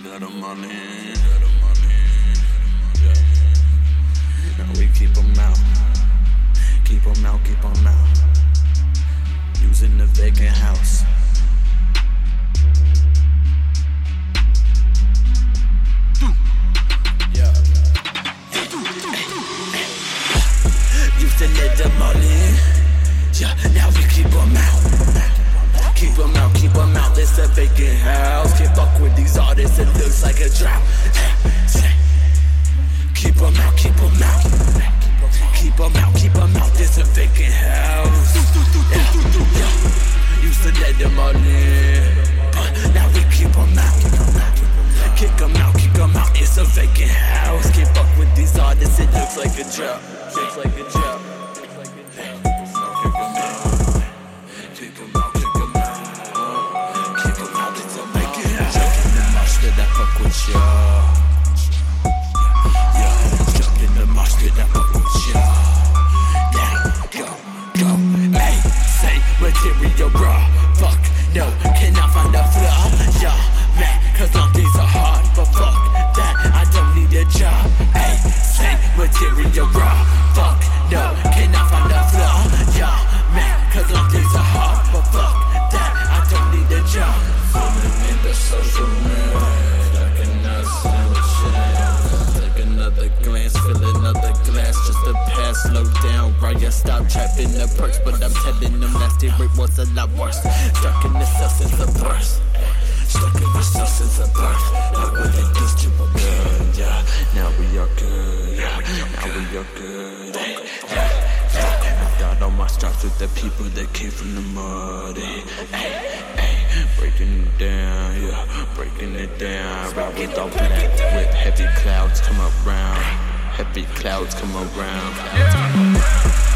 Little money, yeah. Now we keep 'em out, keep 'em out, keep 'em out. Using the vacant house. Yeah. Used to let the money, yeah. Now we keep 'em out. Keep 'em out, keep 'em out, it's a vacant house. Can't fuck with these artists, it looks like a drought. Keep 'em out, keep 'em out. Keep 'em out, keep 'em out, it's a vacant house. Yeah. Used to let them all in, but now we keep 'em out. Kick 'em out, kick 'em out, it's a vacant house. Can't fuck with these artists, it looks like a drought. Looks like a drought. Y'all. Yeah, jump in the mosh pit, I fuck with y'all. Yeah, go, hey, say material raw. Fuck, no, cannot find a flaw. Yeah, man, cause long days are hard. But fuck that, I don't need a job. Hey, say material raw. Fuck, no, cannot find a flaw. Yeah, man, cause long days are hard. But fuck that, I don't need a job. Swimming in the social media. Take another glance, fill another glass just to pass. Slow down, right? I stop trapping the perks, but I'm telling them last year it was a lot worse. Stuck in the cell since the birth. Stuck in the cell since the birth. Like what it does to a girl, yeah. Now we are good, yeah. Now we are good, I got all my stripes with the people that came from the mud. Breaking it down, yeah, breaking it down. Ride with all black, with heavy clouds come around. Heavy clouds come around.